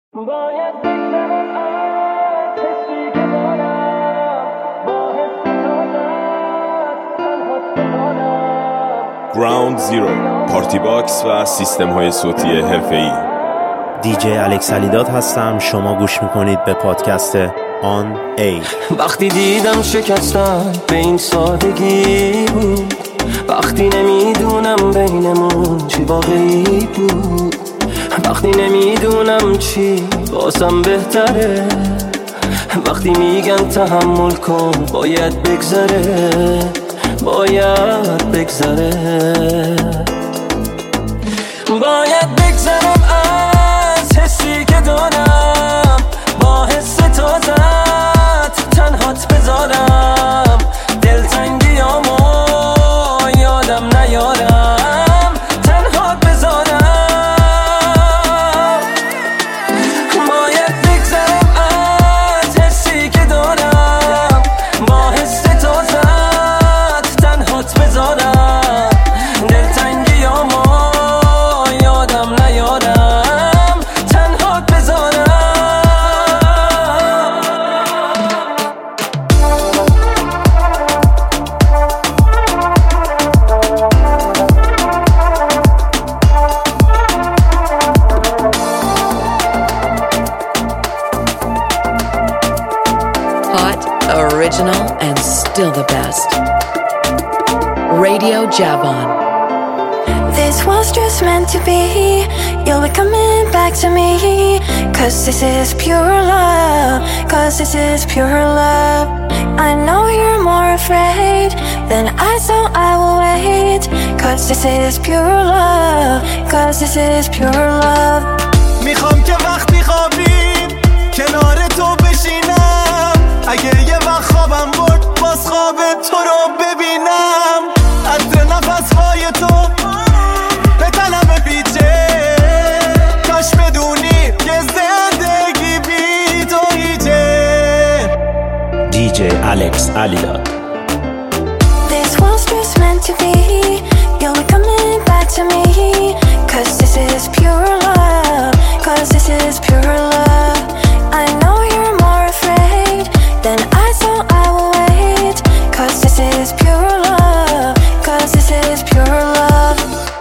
باید بگذرم از حسی که دارم، با حس تازت تنهات بمانم. گراوند زیرو، پارتی باکس و سیستم های صوتی حرفه‌ای. دیجی الکس علیداد هستم. شما گوش میکنید به پادکست آن ای. وقتی دیدم شکستن به این سادگی بود، وقتی نمیدونم بینمون چی واقعی بود، وقتی نمیدونم چی واسم بهتره، وقتی میگن تحمل کن باید بگذره، باید بگذره، باید بگذرم از حسی که دارم، با حس تازت تنهات بذارم، دلتنگیامو یادم نیارم تنهات بذارم، باید بگذرم از حسی که دارم، با حس تازت تنهات بذارم، دلتنگیامو یادم نیارم تنهات بذارم. Hot, original, and still the best. Radio Javon. This was just meant to be. You'll be coming back to me. Cause this is pure love. Cause this is pure love. I know you're more afraid than I, so I will wait. Cause this is pure love. Cause this is pure love. میخوام که وقتی خوابیم کنار تو بشینم، اگه یه وقت خوابم برد باز خواب تو رو ببینم، عطر نفسهای تو به تنم پیچه، کاش بدونی که زندگی بی تو هیچه. دیجی الکس علیداد. This was just meant to be. You'll be coming back to me. Cause this is pure love. Cause this is pure love. I know you're more afraid than I, so I will wait. Cause this is pure love. Cause this is pure love.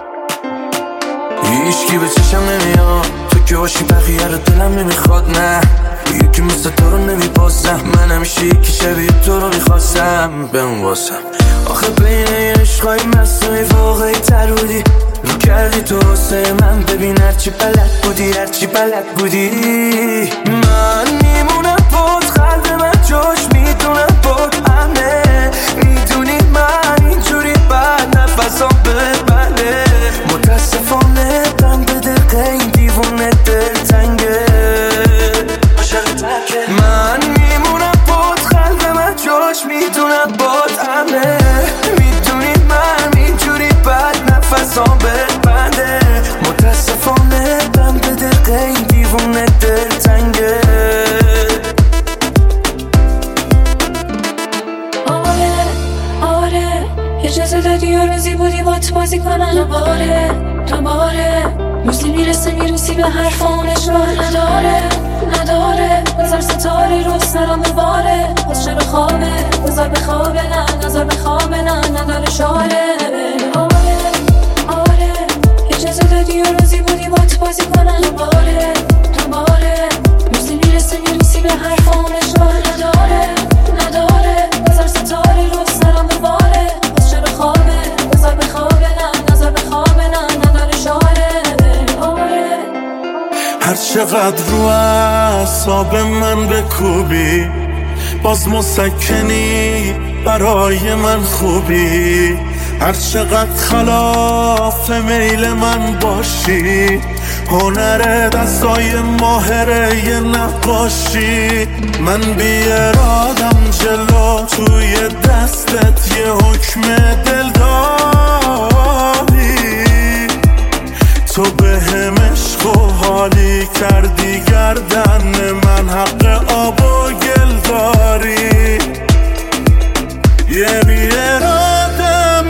هیچکی به چشم نمیاد تو که باشی، بقیه رو دلم نمیخواد، نه یکی مثل تو رو نمیپاسم، من همیشه یکی شبیه تو رو میخواستم بهم واسم. آخه بین عشقای مصنوعی واقعی تر بودی، رو کردی تو واسه من، ببین هرچی بلد بودی، هرچی بلد بودی، من میمونم بود، قلب من جاش میدونم بود، همه میدونی من اینجوری بعد نفسم ببنده، متاسفانه دم به دقیقه این دیوونه دلتنگه، من میمونم بود، قلب من جاش میدونم بود، همه میدونی من اینجوری بعد نفسم ببنده، متاسفانه دم به دقیقه این دیوونه دلتنگه. آره اجازه دادی و روزی بودی بات بازی کنم، دوباره روزی میرسی به حرفانش راه نداره بذار ستاره رو سرم بباره، باز چرا خوابه بذار بخوابه، نه نذار بخوابه، نه نداره شاره. آره اجازه دادی و روزی بودی بات بازی کنم، دوباره روزی میرسی به حرفانش راه نداره بذار ستاره رو سرم بباره، باز چرا خوابه بذار بخوابه، نه نذار بخوابه، نه نداره شاره. هر چقدر رو اعصاب من بکوبی، باز مسکنی برای من خوبی، هر چقدر خلاف میل من باشی، هنر دستای ماهره یه نقاشی، من بی ارادم جلو توی دستت یه حکم دل داری، تو به هم عشق و حالی کردی، گردن من حق آب و گل داری، یه بی ارادم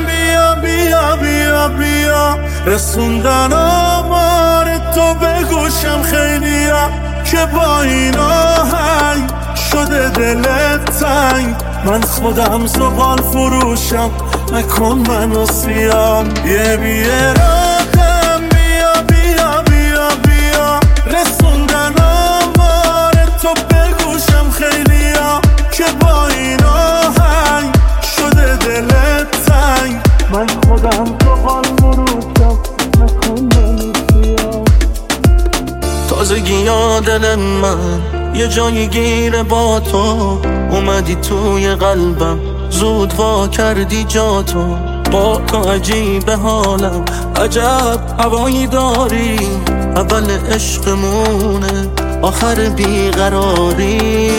بیا رسوندن آمار تو به گوشم خیلی که با این آهنگ شده دلت تنگ. من خودم زغال فروشم، نکن منو سیام. یه بیرادم بیا بیا بیا بیا، رسوندن آمار تو بگوشم خیلی ها، که با این آهنگ شده دلت تنگ. من خودم زغال فروشم، نکن منو سیام. تازگی ها دل من یه جایی گیره با تو، اومدی توی قلبم زود وا کردی جا تو. با تو عجیب حالم، عجب هوایی داری، اول عشقمونه آخر بیقراری.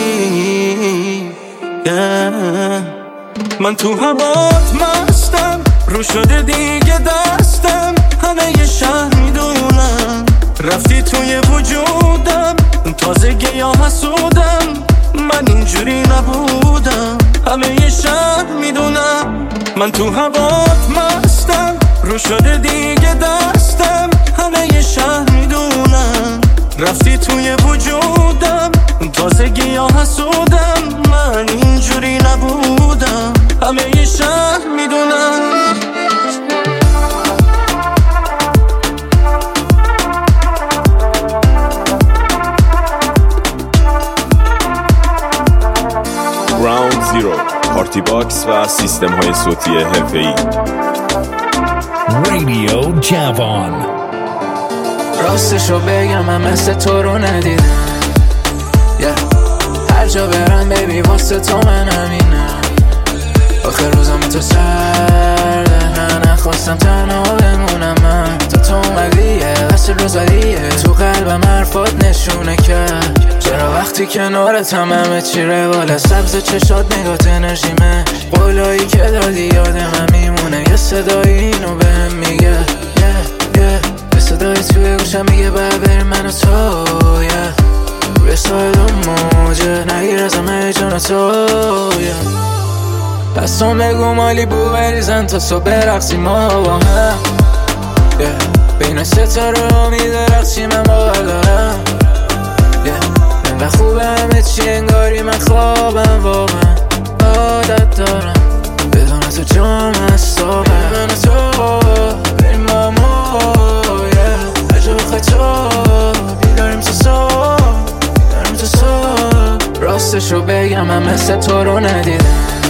من تو هوات مستم، رو شده دیگه دستم، همه یه شهر میدونم رفتی توی وجودم. تازگی یا حسودم، من اینجوری نبودم، همه یه شب میدونم. من تو هوات مستم، رو شده دیگه دستم، همه یه شهر میدونم رفتی توی وجودم. تازگی یا حسودم، من اینجوری نبودم، همه یه شهر میدونم. راوند زیرو، پارتی باکس و سیستم های صوتی حرفه‌ای. رادیو جوان. راستشو بگم من مثل تو رو ندیدم، هر جا برم بیبی واسه تو من همینم. آخر روزم تو سرده، نخواستم تنها بمونم من. تو اومدیه واسه روزالیه، تو قلبم حرفات نشونه کرد. چرا وقتی کنارتم همه چی روال، سبز چشات نگات انرژیمه، قولایی که دادی یاد من میمونه. یه صدایی اینو بهم میگه یه صدایی توی گوشم میگه باید بریم من و تو. روی ساید و موجه نگیر ازم هیجان تو. دستان بگو مالی بو بریزن تا صبح برقصیم ما با هم. بین ستاره ها میدرخشیم من باور دارم. و خوبه همه چی انگاری من خوابم، واقعا عادت دارم بدون تو جام هستابم. من و تو بریم ماما، هر جا بخوای تو بیداریم تو صبح. راستشو بگم من مثل تو رو ندیدم،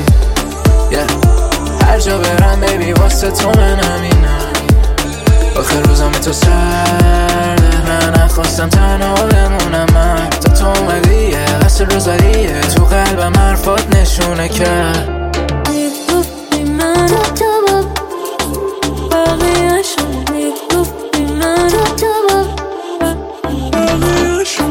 هر جا برم بیبی واسه تو من همینم. آخر روزم تو سرده، نخواستم تنها بمونم من. تو اومدیه واسه روزالیه، تو قلبم حرفات نشونه کرد. میگفتی من تو بقیه‌شو، میگفتی من تو بقیه‌شو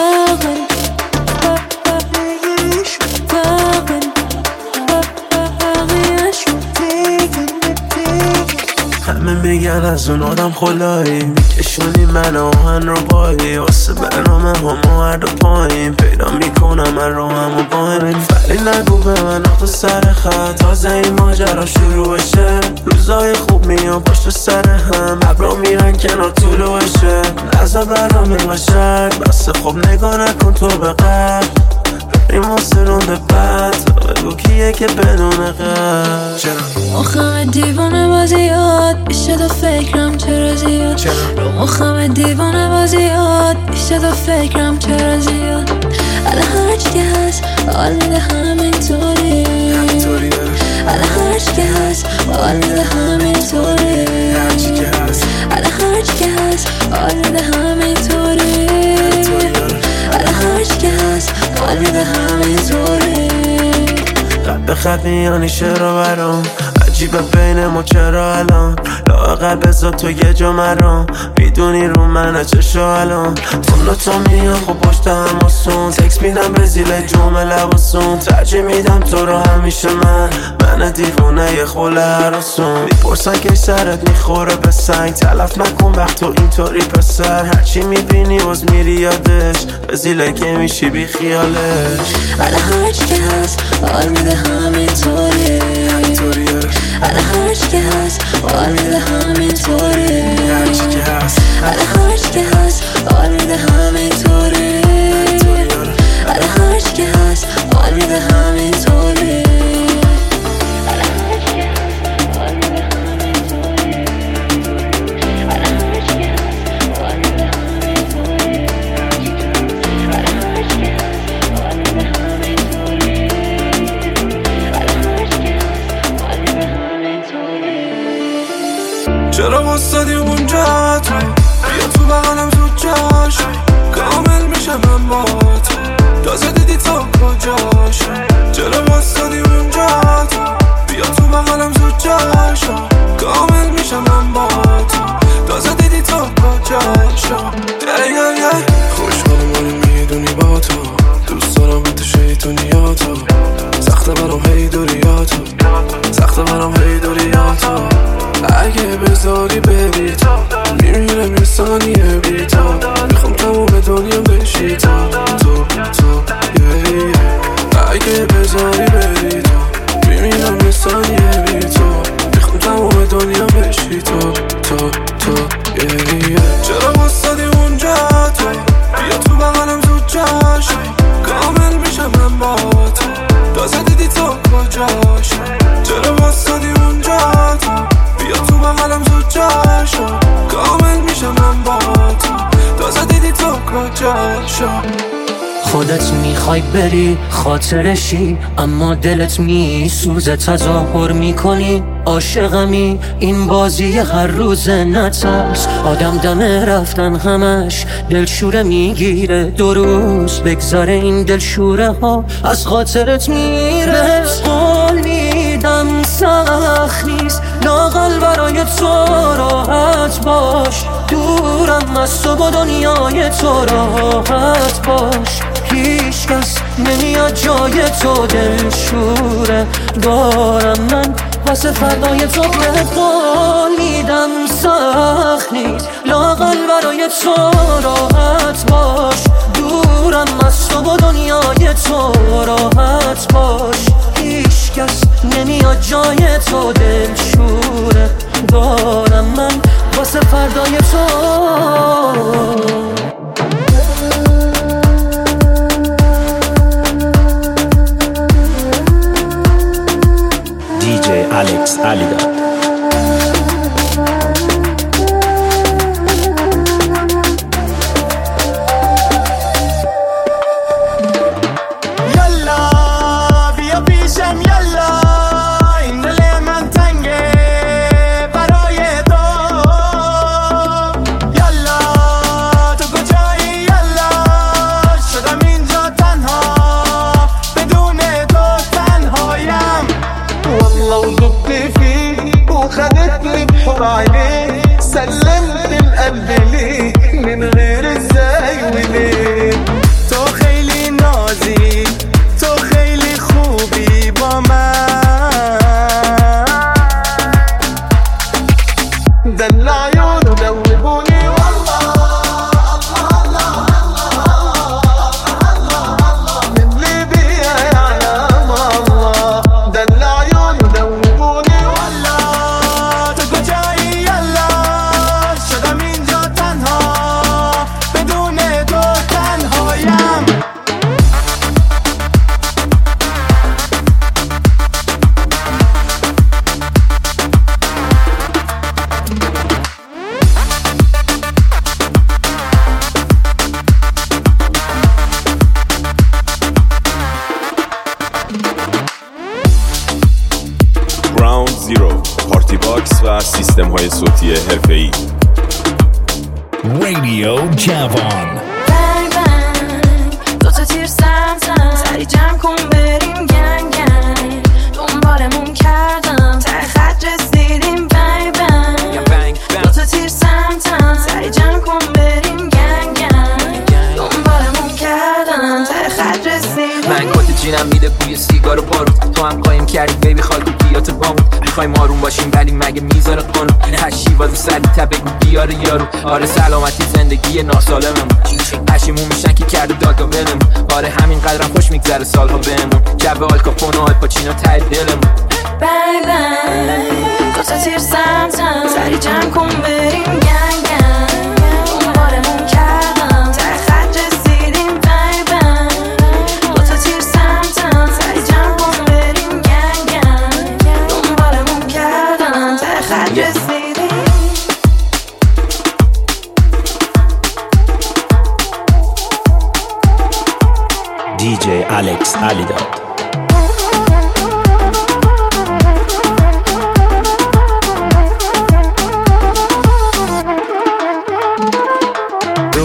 همه میگن از اون آدم خلایی، میکشونی من آهن رو پایی، واسه برنامه همو هر دو پایین پیدا میکنم من رو همو بایم. ولی نگو به من تو سر خط، تازه این ماجرا شروع بشه. روزای خوب میان پشت سر هم، ابرا میرن کنار طولوشه. نزا برنامه باشد بسه خوب نگاه نکن تو به قلب. این واسه رونده بد بگو کیه که بدون قلب. چرا؟ مخم دیوانه بازیات بیشتر دو فکرم چرا زیاد. رو مخم دیوانه بازیات بیشتر دو فکرم چرا زیاد. الان هرچی که هست حال میده همینطوری، الان هرچی که هست حال میده همینطوری، الان هرچی که هست حال میده همینطوری، الان هرچی که هست حال میده همینطوری. قلب خفیانی چرا برام عجیبه بین ما چرا الان لااقل بذار تو یه جا مرام. میدونی رو منه چشو الان تو میان خب پشت هم آسون. تکس میدم به زیل جمله لباسون، ترجیح میدم تو رو همیشه من دیوونه یه خوله هراسون. میپرسن که سرت میخوره به سنگ، تلف نکن وقت تو اینطوری پسر. هرچی میبینی باز میری یادش، به زیله که میشی بی خیالش. الان هرچی که هست حال میده همینطوری، الان هرچی که هست حال میده همینطوری، الان هرچی که هست حال میده همینطوری، واسدی اونجا تو بیا تو بغلم زود جاش کامل میشم من با تو تازه دیدی تا کجاش چرا واسدی اونجا تو بیا تو بغلم زود جاش کامل میشم من با تو تازه دیدی تا کجاش خوشحالم ولی میدونی با تو دوست دارم تو شیطونیاتو سخته برام هی دوریاتو سخته برام هی دوریاتو اگه بذاری بری تو میمیرم یه ثانیه بی تو میخوام تموم دنیا بشی تو اگه بذاری بری تو میمیرم یه ثانیه بی تو میخوام تموم دنیا بشی تو چرا واسدی اونجا تو بیا تو بغلم زود جاش کامل میشم من با تو تازه دیدی تو کجاش چرا واسدی اونجا تو بیا تو بغلم زود جاش کامل میشم من با تو تازه دیدی تو کجاش خودت میخوای بری خاطرشی اما دلت میسوزه تظاهر میکنی عاشقمی این بازی هر روز نترس آدم دم رفتن همش دلشوره میگیره 2 روز بگذاره این دلشوره ها از خاطرت میره قول میدم سخت نیست لااقل برای تو راحت باش دورم از تو با دنیای تو راحت باش هیچ کس نمیاد جای تو دلشوره دارم من واسه فردای تو بهت قول میدم سخت نیست لااقل برای تو راحت باش دورم از تو با دنیای تو راحت باش هیچ کس نمیاد جای تو دلشوره دارم من واسه فردای تو DJ Alex Alida. سلمت القلب ليك من غير ازاي وليه تو خیلی نازی تو خیلی خوبی با من دل عیون دوبونی والله من ليبيا يعلم الله دل عيون دوبوني والله تو کجایی یلا شدم اینجا تنها بدون تو تنهایم Ground Zero پارتی باکس و سیستم های صوتی حرفه‌ای Radio جوان. bang bang 2 تا تیر سمتم سری جمع کن بریم گنگ گنگ دنبالمون کردم ته خط رسیدیم bang bang 2 تا تیر سمتم سری جمع کن بریم گنگ گنگ دنبالمون کردم ته خط رسیدیم من کت جینم میده بوی سیگار و بارود تو هم قایم کردی بیبی خاکی بیات بامون میخوایم آروم باشیم ولی مگه میذاره قانون هشی واسه سری تبه بیاره یارو آره سلامتی زندگی ناسالممون پشیمون میشن که کرده دادا بلمون آره همین قدرم خوش میگذره سالها بهمون جو آلکاپون و آلپاچینو ته دلمون bang bang 2 تا تیر سمتم سری جمع کن بریم گنگ گنگ دنبالمون کردم ته خط رسیدیم bang bang 2 تا تیر سمتم سری جمع کن بریم گنگ گنگ دنبالمون کردم ته خط رسیدیم DJ Alex Alida.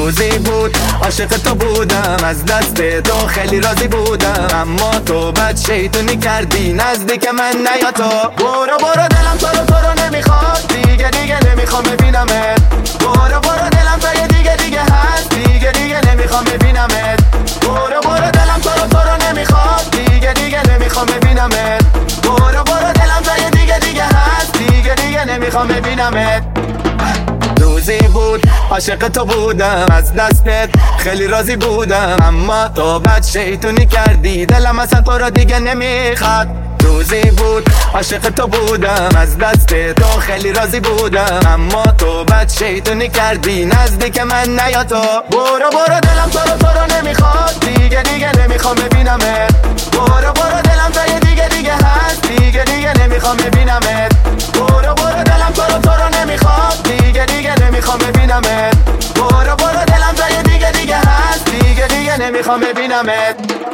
روزی بود عاشق تو بودم، از دست تو خیلی راضی بودم، اما تو بد شیطونی کردی نزدیک من نیا تو. برو برو دلم تو رو نمیخواد، دیگه نمیخوام ببینمت. برو دلم تو دیگه هست، دیگه نمیخوام ببینمت. برو دلم تو رو نمیخواد، دیگه نمیخوام ببینمت. برو دلم تو دیگه هست، دیگه نمیخوام ببینمت. روزی بود عاشق تو بودم، از دستت خیلی راضی بودم، اما تو بد شیطونی کردی دلم اصلا تو رو دیگه نمیخواد. روزی بود عاشق تو بودم، از دست تو خیلی راضی بودم، اما تو بد شیطونی کردی نزدیک من نیا تو. برو دلم تو رو نمیخواد، دیگه نمیخوام ببینمت. برو دلم تو دیگه هست، دیگه نمیخوام ببینمت. برو دلم تو رو نمیخواد، دیگه نمیخوام ببینمت. برو دلم تو دیگه هست، دیگه نمیخوام ببینمت.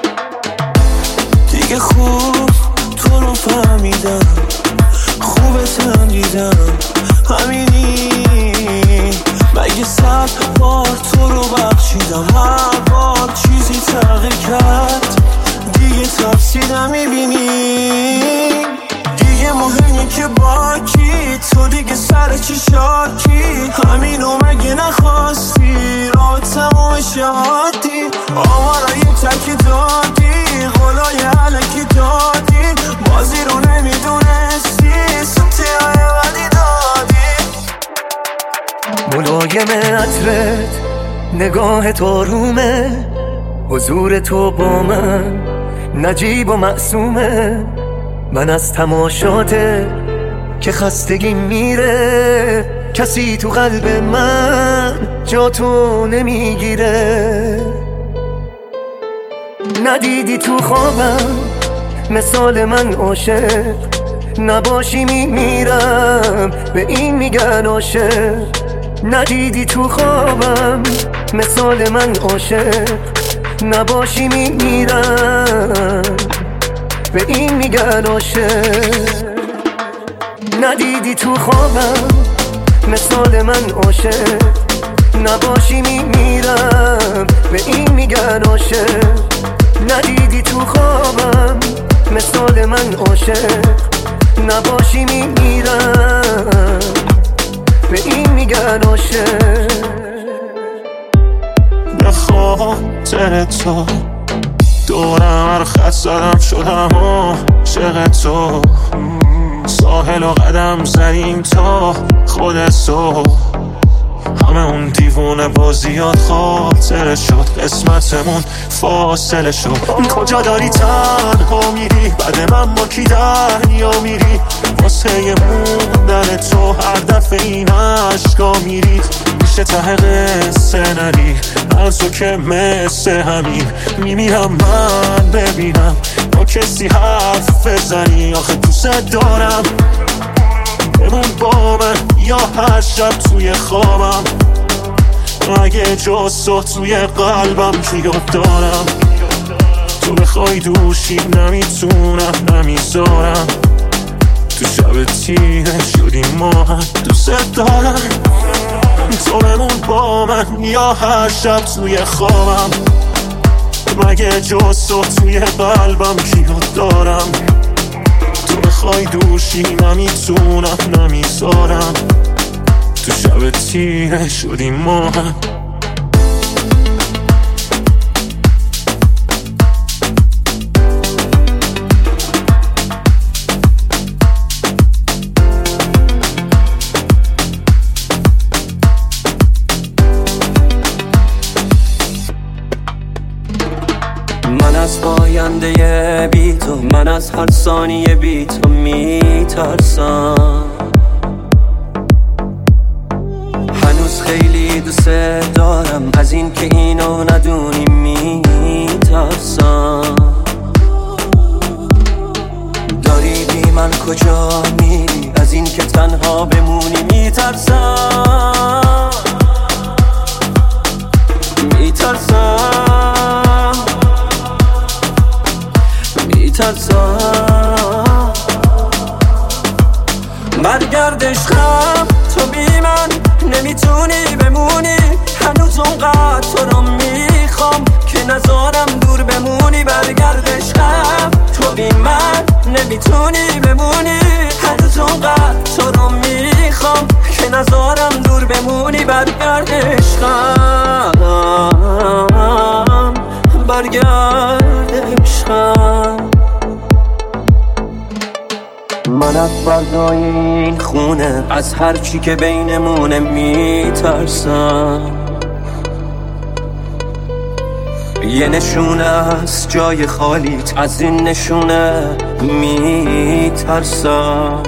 دیگه خوب تو رو فهمیدم، خوبتم دیدم، همینی مگه 100 بار تو رو بخشیدم، هر بار چیزی تغییر کرد دیگه تفسیرم میبینی. دیگه مهمی که باکی تو دیگه سر چی شاکی، همینو مگه نخواستی راه تمام شادی. آمارا یه تکی دادی، قولای علکی دادی، بازی رو نمیدونستی، سوتی های ولی دادی. ملایم عطرت، نگاه تو رومه، حضور تو با من نجیب و معصومه. من از تماشاته که خستگی میره، کسی تو قلب من جا تو نمیگیره. ندیدی تو خوابم مثال من عاشق، نباشی میمیرم به این میگن عاشق. ندیدی تو خوابم مثال من عاشق، نباشی میمیرم به این میگن عاشق. ندیدی تو خوابم مثال من عاشق، نباشی میمیرم به این میگن عاشق. ندیدی تو خوابم مثال من عاشق، نباشی میمیرم به این میگن عاشق. به خاطر تو دورم خط زدم، شدم عاشق تو. ساحل و قدم زدیم تا خود تو، همه اون دیوونه بازیات خاطره شد، قسمتمون فاصله شد. کجا داری تنها میری، بعد من با کی دریا میری، واسه موندن تو هر دفعه این عشقا میرید. میشه ته قصه نری از تو که مثل همین میمیرم من ببینم با کسی حرف بزنی. آخه دوست دارم بمون با من یا هر شب توی خوابم، اگه جز تو توی قلبم کیو دارم. تو بخوای دوشی نمیتونم نمیذارم، تو شب تیره شدی ما هم دوست دارم. تو بمون با من یا هر شب توی خوابم، مگه جز تو توی قلبم کیو دارم. تو بخوای دوشی نمیتونم نمیذارم، تو شب تیره شدی ما هم. من از پاینده بی تو، من از هر ثانیه بی تو میترسم. هنوز خیلی دوست دارم، از این که اینو ندونی میترسم. داری بی من کجا میری، از این که تنها بمونی میترسم. میترسم برگرد عشقم، تو بی من نمیتونی بمونی. هنوز هنوز اونقدر تو رو میخوام که نذارم دور بمونی، برگرد عشقم تو بی من نمیتونی بمونی. هنوز اونقدر تو رو میخوام که نذارم دور بمونی، برگرد عشقم، برگرد عشقم. من از فضای این خونه، از هر چی که بینمونه میترسم. یه نشونه از جای خالیت، از این نشونه میترسم.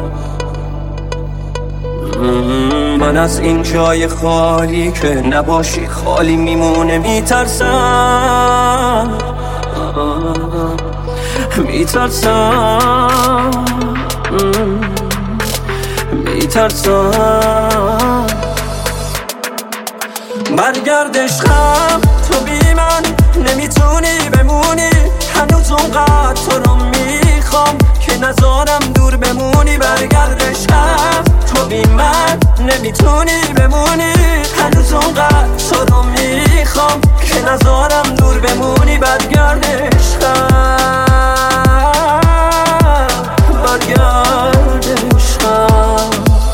من از این جای خالی که نباشی خالی میمونه میترسم، میترسم، میترسم. برگرد عشقم تو بی من نمیتونی بمونی. هنوز اونقدر تو رو میخوام که نذارم دور بمونی، برگرد عشقم تو بی من نمیتونی بمونی. هنوز اونقدر تو رو میخوام که نذارم دور بمونی، برگرد عشقم، برگرد عشقم.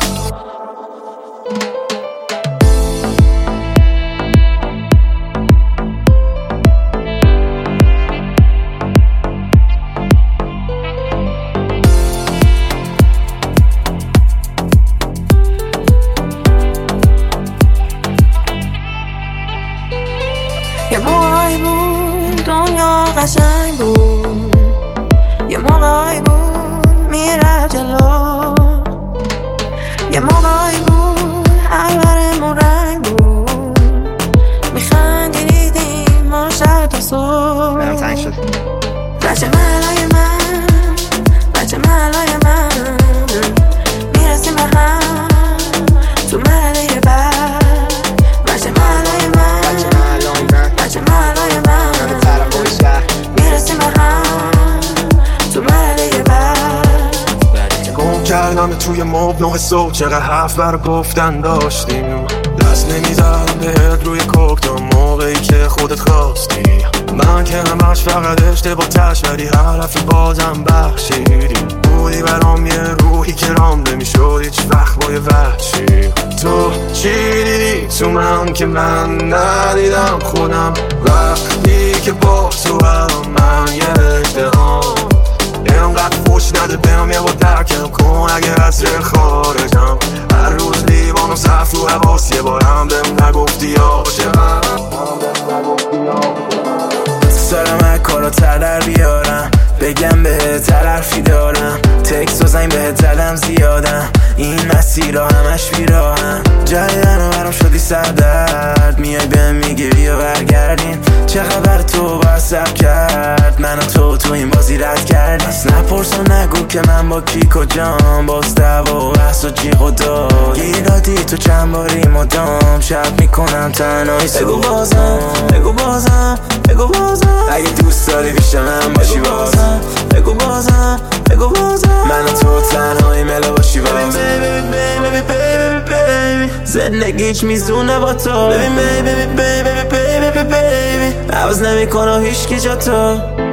یه موقعی بود دنیا قشنگ بود، یه موقعی بود میره جلو، یه موقعی بود عبرمون رنگ بود، میخندیدیم ما شب تا صبح. برم تنگ شد بچه ملای من، بچه ملای من، میرسیم به هم تو مرحله بعد. بچه ملای من، بچه ملای من، میرسیم به هم تو مرحله بعد. گم کردم توی مبنای صبح، چقدر حرف برا گفتن داشتیم. دست نمیزدم بهت روی کوکتا موقعی که خودت خواستی. من که همش فقط اشتباه تش، ولی هر حرف بازم بخشیدی. بودی برام یه روحی که رام نمیشد هیچ وقت با یه وحشی. تو چی دیدی تو من که من ندیدم خودم، وقتی که با تو هم من یه اشتهام. اینقدر خوش نده بهم یه با درکم کن اگه از خارجم. هر روز لیوان و صف رو حواس، یه بارم بهم نگفتی عاشقم. سرم کارا در بیارم، بگم به طرفی دارم، تکس و زنگ بهت زدم زیادم، این مسیرها همش بیراهم. جریدن برام شدی سردرد، میای بهم میگی بیا برگردیم. چه خبر تو با سب کرد، من و تو این بازی رد کردیم. نپرس و نگو که من با کی کجام، باز دعوا و بحث و جیغ و داد. گیرادی تو چند باری مدام، شب میکنم تنهایی صبح. بگو بازم، بگو بازم، بگو بازم، اگه دوست داری پیش من باشی بازم. بگو بازم، بگو بازم، من و تو تنهایی ملا باشی بازم. زندگی هیچ میزونه با تو. عوض نمی کنه هیچ کی جا تو.